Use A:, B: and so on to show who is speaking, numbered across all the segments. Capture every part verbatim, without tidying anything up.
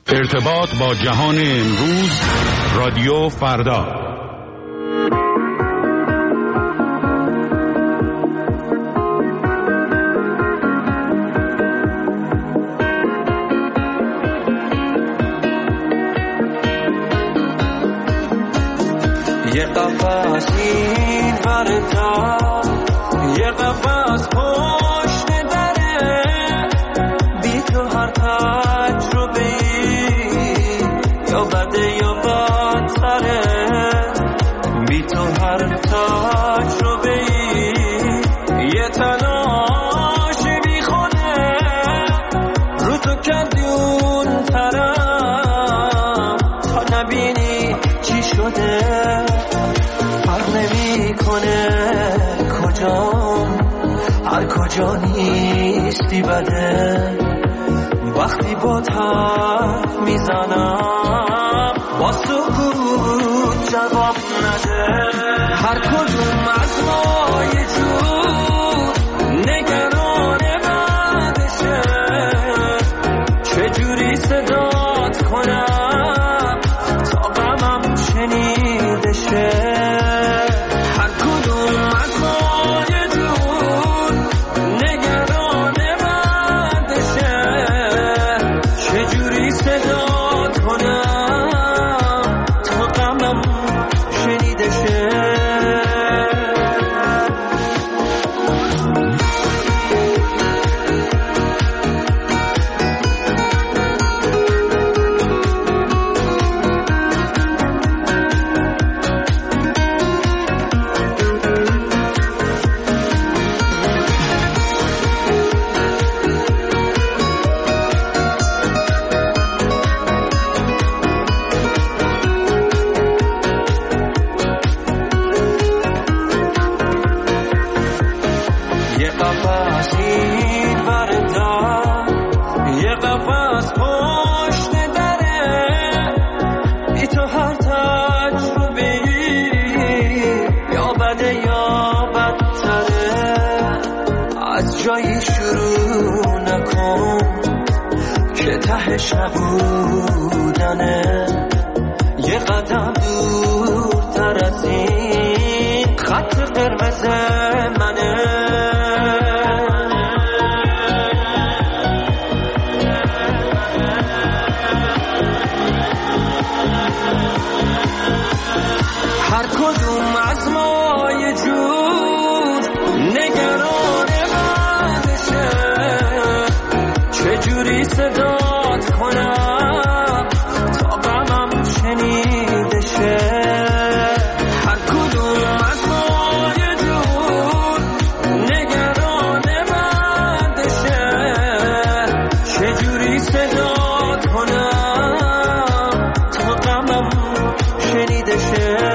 A: ارتباط با جهان امروز، رادیو فردا.
B: یه قفص این ورتا، یه قفص پشت دره، بی تو هر تجربه‌ای یا بده یا بدتره، بی تو هر تجربه‌ای یه تلاش بی خونه، رو تو کردی اون طرف تا نبینی چی شده. کجام هر کجا نیستی بده، وقتی با حرف میزنم با سکوت جواب نده. هر کدوم از ما یه جور نگران بعدشه، چجوری صدات کنم تا غمم شنیده شه. تهش نبودنه، یه قدم دورتر از این خط قرمز منه. هر کدوم از ما یه جور نگران بعدشه، چجوری صدا کنم تا غمم شنیده شه. هر کدوم از ما یه جور نگران بعدشه، چجوری صدات کنم تا غمم شنیده شه.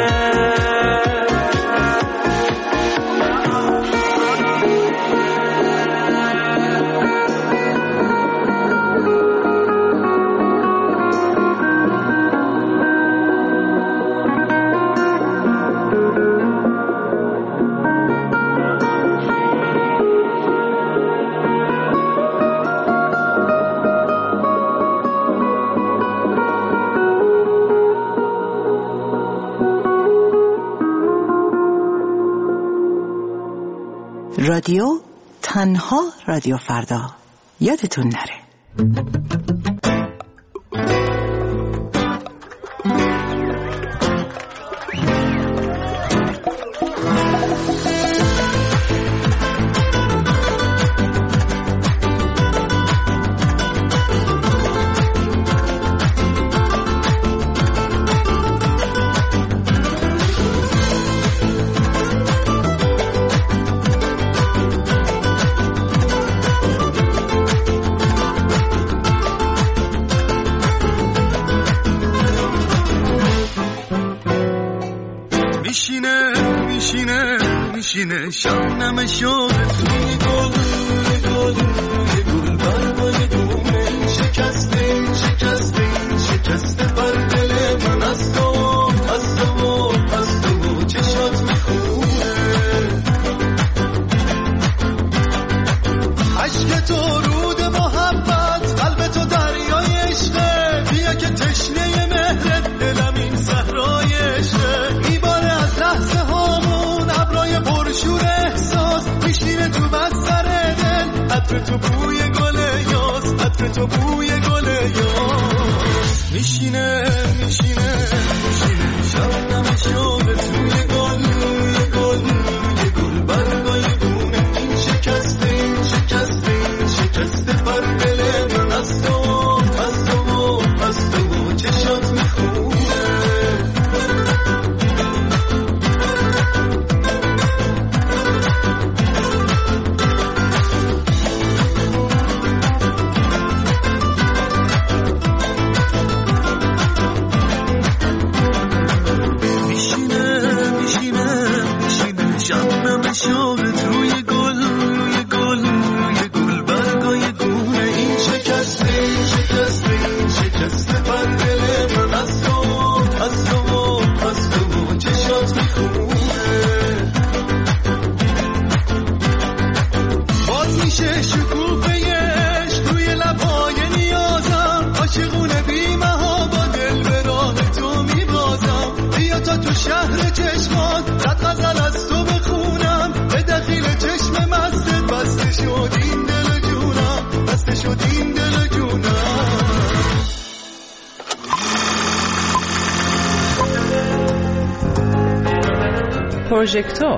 C: رادیو تنها رادیو فردا، یادتون نره.
D: میشینه شانم شد توی گل گل گل برای دومه شکسته شکسته شکسته بر دل من از تو از تو از تو چشات میخونه عشق تو رود محبت قلب تو دریای عشقه بیا عطر تو بوی گل یاس، عطر تو بوی گل یاس. میشینه میشینه میشینه شبنم شوق توی گل روی گل روی گل برگای گونه. این شکسته این شکسته این شکسته بر دل من از تو از تو از تو چشات میخونه. شهر چشمان صد غزل از تو بخونم، به دخیل چشم مستت بسته شد این دل جونم، بسته شد این دل جونم.
C: پروژکتور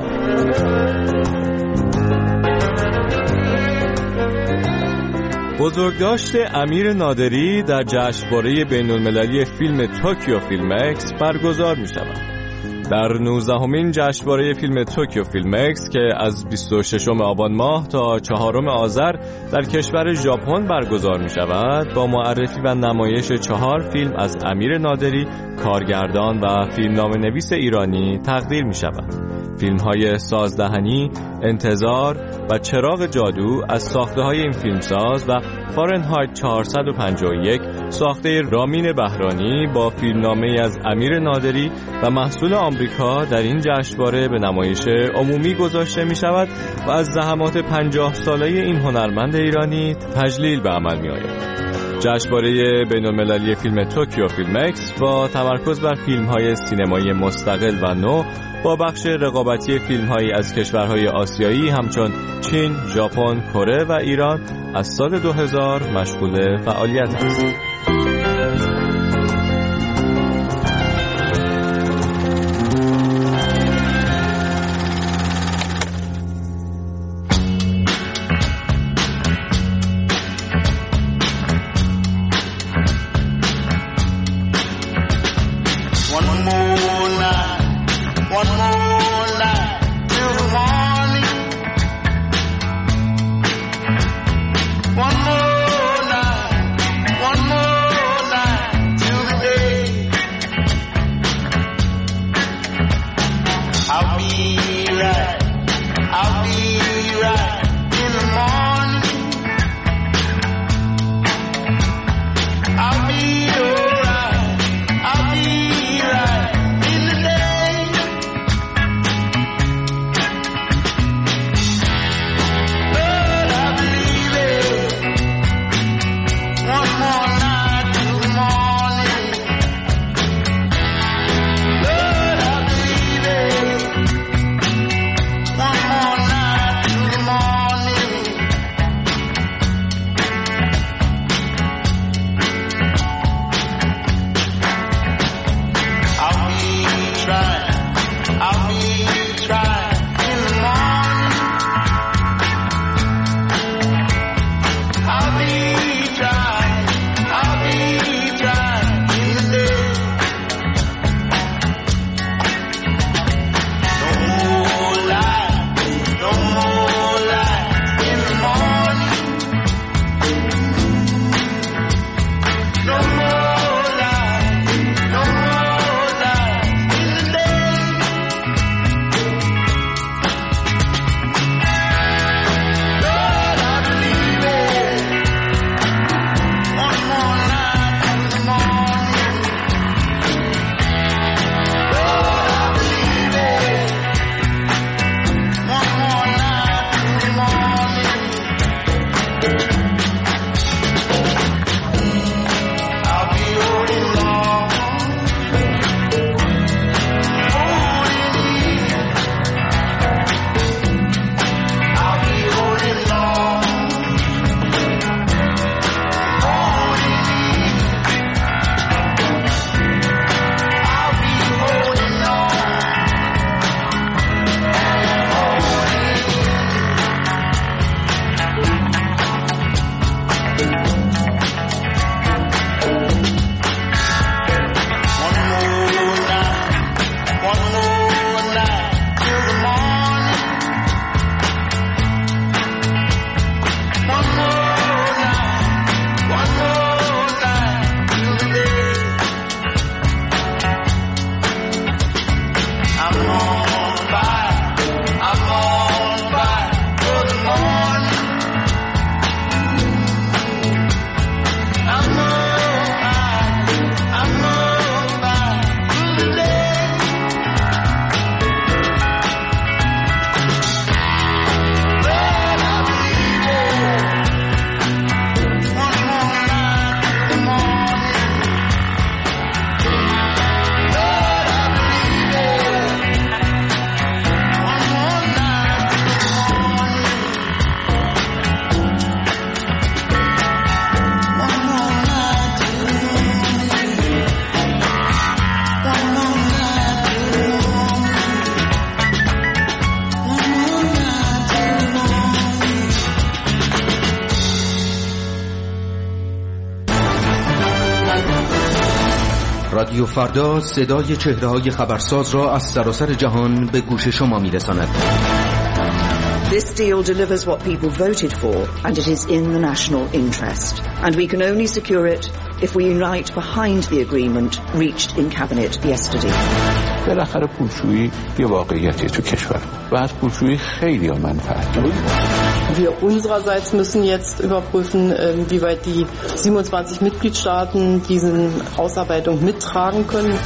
E: بزرگداشت امیر نادری در جشنواره بین‌المللی فیلم توکیو فیلم اکس برگزار می شود. در نوزدهمین جشنواره فیلم توکیو فیلم اکس که از بیست و ششم آبان ماه تا چهارم آذر در کشور ژاپن برگزار می شود، با معرفی و نمایش چهار فیلم از امیر نادری، کارگردان و فیلمنامه‌نویس ایرانی تقدیر می شود. فیلم های سازدهنی، انتظار و چراغ جادو از ساخته های این فیلمساز و فارنهایت چهارصد و پنجاه و یک ساخته رامین بهرانی با فیلمنامه از امیر نادری و محصول آمریکا در این جشنواره به نمایش عمومی گذاشته می شود و از زحمات پنجاه ساله این هنرمند ایرانی تجلیل به عمل می آید. جشنواره بین‌المللی فیلم توکیو فیلم اکس با تمرکز بر فیلم‌های سینمایی مستقل و نو با بخش رقابتی فیلم‌هایی از کشورهای آسیایی همچون چین، ژاپن، کره و ایران از سال دو هزار مشغول فعالیت است.
D: One more night, one more
F: رادیو فردا صدای چهره‌های خبرساز را از سراسر جهان به گوش شما می‌رساند.
G: This deal delivers what people voted for, and it is in the national interest. And we can only secure it if we unite behind the agreement reached in cabinet yesterday.
H: بالاخره پولشویی یه واقعیتی تو کشور و از پولشویی خیلی منفعت داریم.
I: Wir unsererseits müssen jetzt überprüfen, wie weit die siebenundzwanzig Mitgliedstaaten diese Ausarbeitung mittragen können.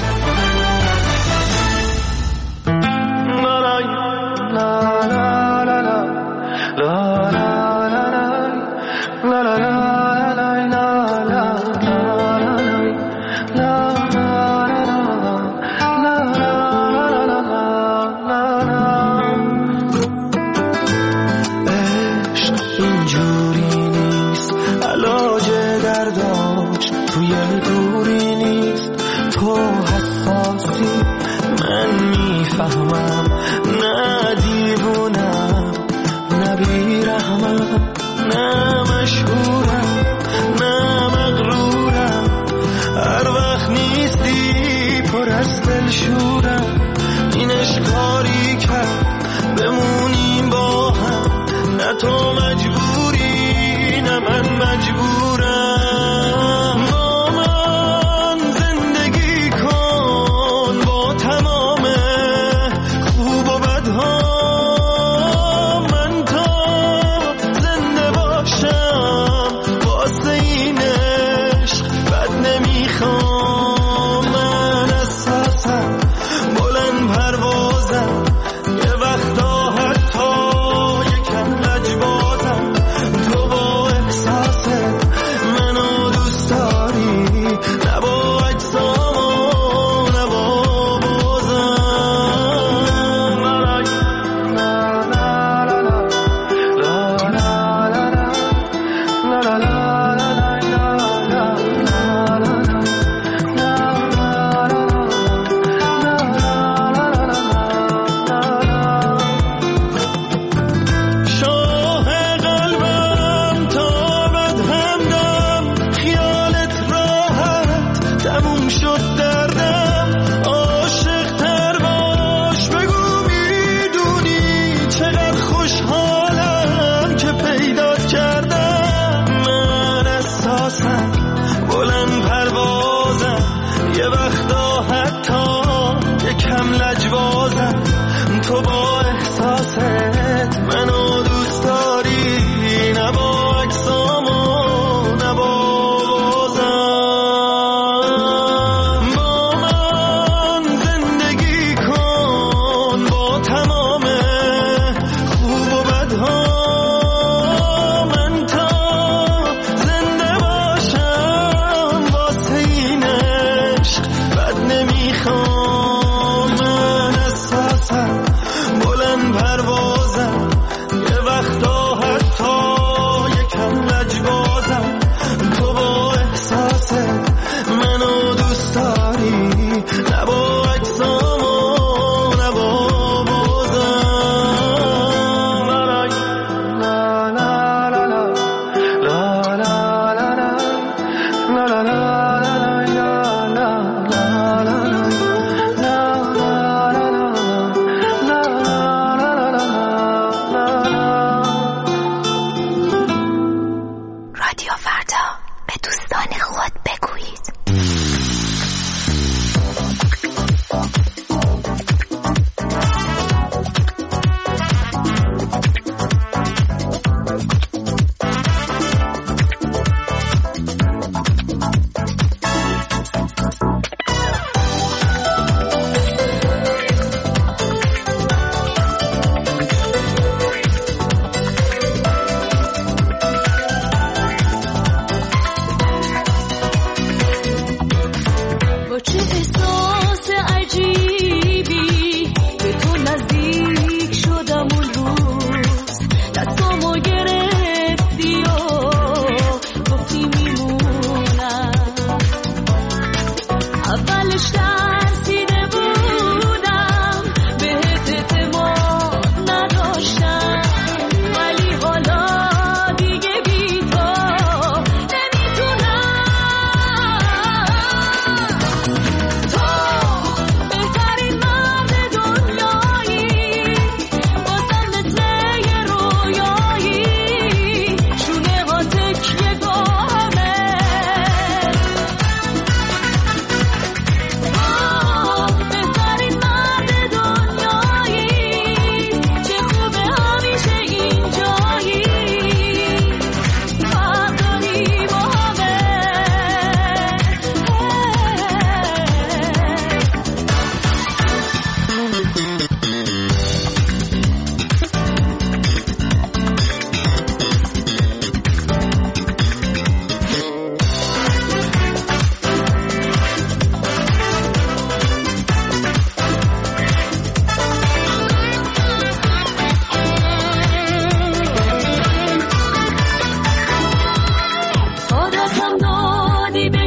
B: تو مجبوری نه من مجبورم با من زندگی کن با تمام خوب و بدها من تا زنده باشم واسه این عشق بد نمیخوام من اساسم بلند پروازم یه وقتا حتی تو با احساست منو دوست داری نه با عکسامو نه با بازم با من زندگی کن با تمام خوب و بدها من تا زنده باشم واسه این عشق بد نمیخوام من اساسم بلند پروازم یه وقتا حتی یکم لجبازم تو با احساس منو دوست داری نه با عکسامو نه با بازم لا لا لا لا لا لا لا لا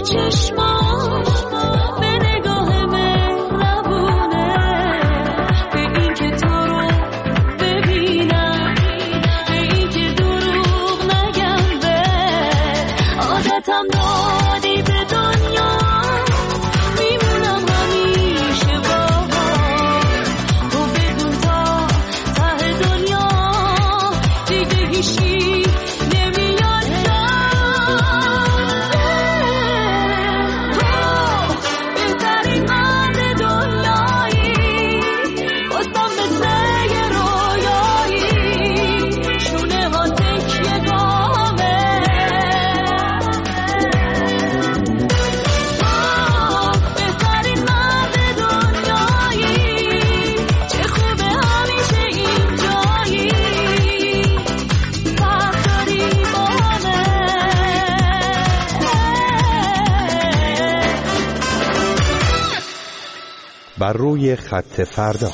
J: چشمان به نگاه مهربونه به این که تو رو ببینم به این که دروغ نگم به عادتم دادی به دنیا میمونم همیشه باهات تو بدون تا ته دنیا دیگه هیچی نمیاد بهترین مرد دنیایی بازم مثل یه رویایی شونه ها تکیه گامه بهترین مرد دنیایی چه خوبه همیشه اینجایی فرق داری با همه
K: بر روی خط فردا.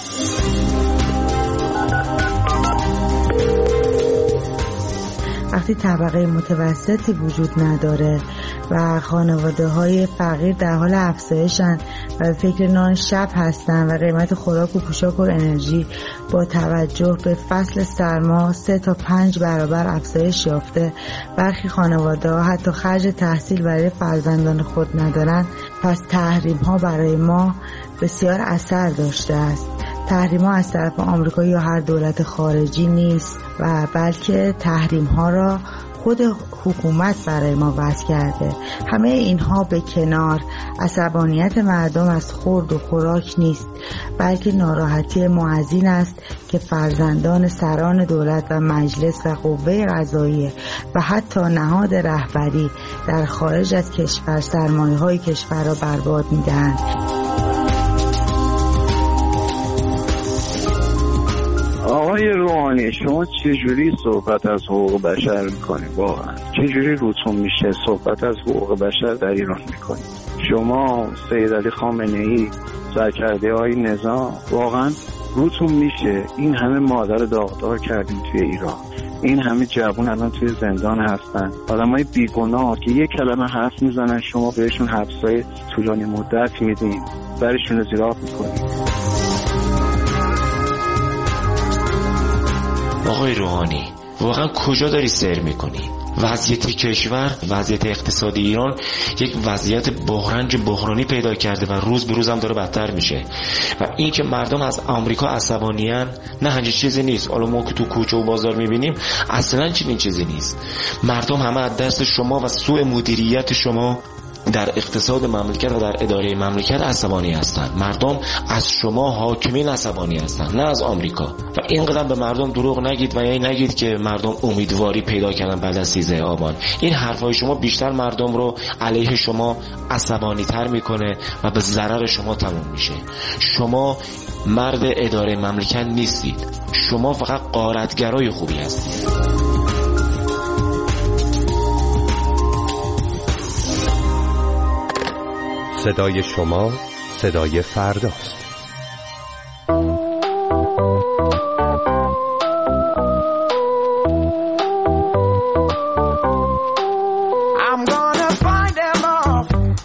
L: وقتی طبقه متوسطی وجود نداره و خانواده های فقیر در حال افزایشن و به فکر نان شب هستن و قیمت خوراک و پوشاک و انرژی با توجه به فصل سرما سه تا پنج برابر افزایش یافته، برخی خانواده ها حتی خرج تحصیل برای فرزندان خود ندارن، پس تحریم ها برای ما بسیار اثر داشته است. تحریم ها از طرف آمریکا یا هر دولت خارجی نیست و بلکه تحریم ها را خود حکومت برای ما وضع کرده. همه اینها به کنار، عصبانیت مردم از خورد و خوراک نیست، بلکه ناراحتی ما از این است که فرزندان سران دولت و مجلس و قوه قضاییه و حتی نهاد رهبری در خارج از کشور سرمایه‌های کشور را برباد می‌دهند.
M: آقای روحانی، شما چجوری صحبت از حقوق بشر میکنید؟ واقعا چجوری روتون میشه صحبت از حقوق بشر در ایران میکنید؟ شما سید علی خامنه‌ای سرکرده های نظام، واقعا روتون میشه این همه مادر داغدار کردیم توی ایران، این همه جوان الان توی زندان هستن، آدمای بیگناه که یک کلمه حرف میزنن شما بهشون حبسای طولانی مدت میدین، برشون زیراب میکنید.
N: آقای روحانی، واقعا کجا داری سیر میکنی؟ وضعیت کشور، وضعیت اقتصادی ایران یک وضعیت بحران بحرانی پیدا کرده و روز به روز هم داره بدتر میشه و این که مردم از آمریکا عصبانیان نه همچین چیزی نیست. حالا ما که تو کوچه و بازار میبینیم اصلا چنین چیزی نیست. مردم همه از دست شما و سوء مدیریت شما در اقتصاد مملکت و در اداره مملکت عصبانی هستند. مردم از شما حاکمین عصبانی هستند، نه از آمریکا. و اینقدر به مردم دروغ نگید و یعنی نگید که مردم امیدواری پیدا کردن بعد از سیزده آبان. این حرفای شما بیشتر مردم رو علیه شما عصبانی تر میکنه و به ضرر شما تموم میشه. شما مرد اداره مملکت نیستید، شما فقط غارتگرای خوبی هستید.
K: صدای شما صدای فرداست.
B: I'm gonna find them all.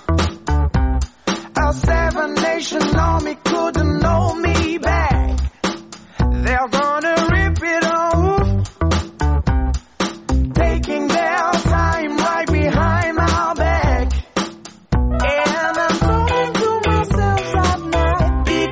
B: A seven nation army couldn't hold me back. They're gonna rip it off, taking their time right behind my back. And I'm talking to myself at night.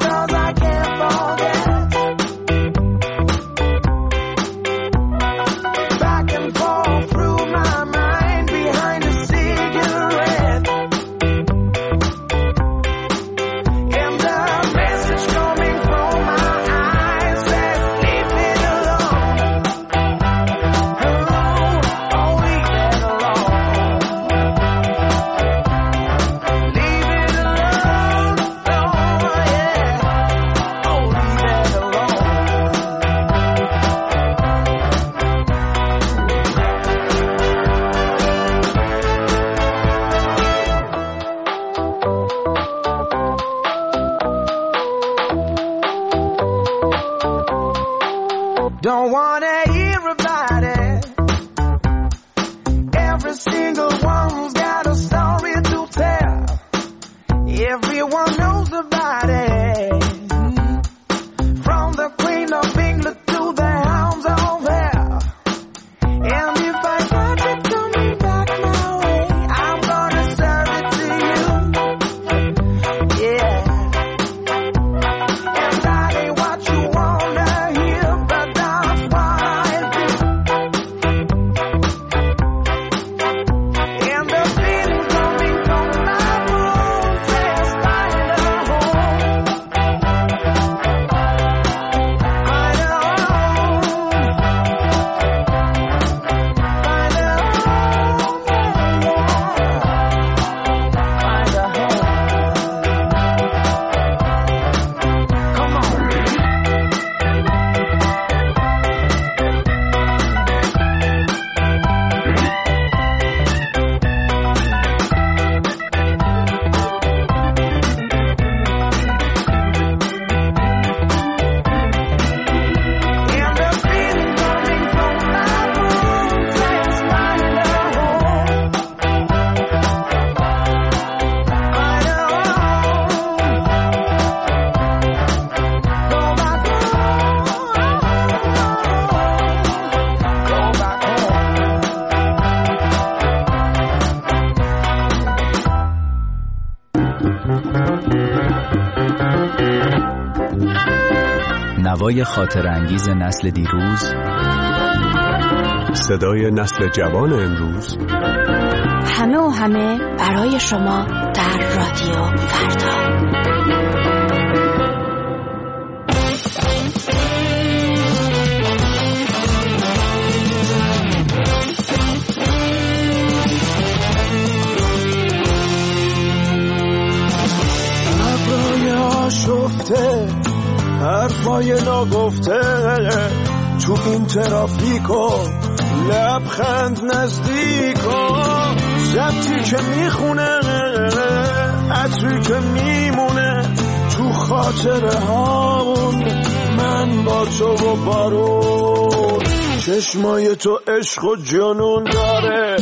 O: نوای خاطر انگیز نسل دیروز،
P: صدای نسل جوان امروز،
Q: همه و همه برای شما در رادیو فردا.
D: شفته حرفای ناگفته تو این ترافیکو لبخند نزدیکو شبتی که میخونه عطری که میمونه تو خاطره هامون من با تو و بارون چشمای تو عشق و جنون داره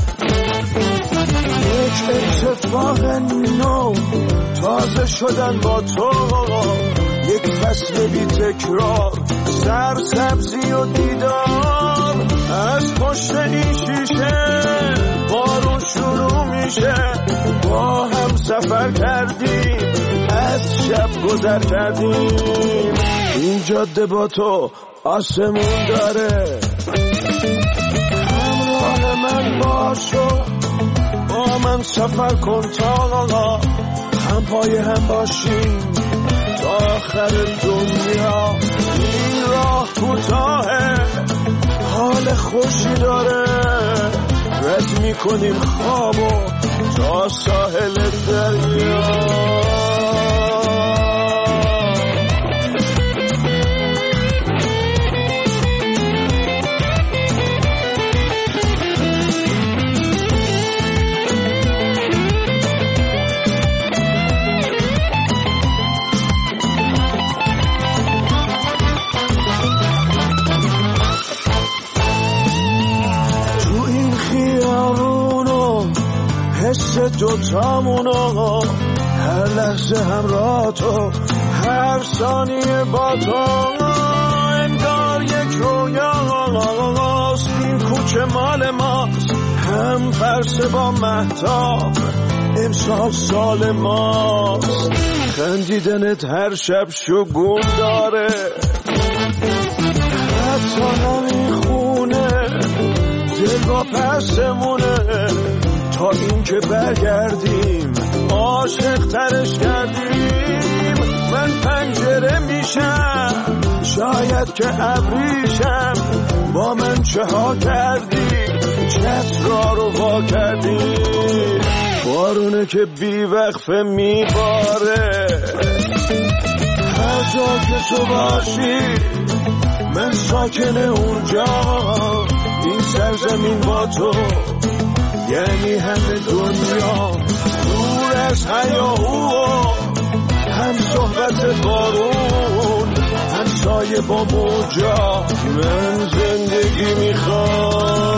D: یک اتفاق نو تازه شدن با تو یک فصل بی تکرار سر سبزی و دیدار از پشت این شیشه بارون شروع میشه با هم سفر کردیم از شب گذر کردیم این جاده با تو آسمون داره همراه من باشو با من سفر کن تا هم پای هم باشیم تا آخر دنیا این راه کوتاهه حال خوشی داره رد میکنیم خوابو تا ساحل دریا حس دوتامونو هر لحظه همراه تو هر ثانیه با تو انگار یک رویاست این کوچه مال ماست هم فرسه با مهتاب امسال سال ماست خندیدنت هر شب شگون داره حتی نمیخونه دل با پسمونه تا این که برگردیم عاشق ترش کردیم من پنجره میشم شاید که ابریشم با من چه ها کردی چترا رو وا کردی بارونه که بی وقفه میباره هر جا که تو باشی من ساکن اونجا این سرزمین با تو یعنی همه دنیا دور از هیاهو هم صحبت بارون هم سایه با موجا من زندگی میخوام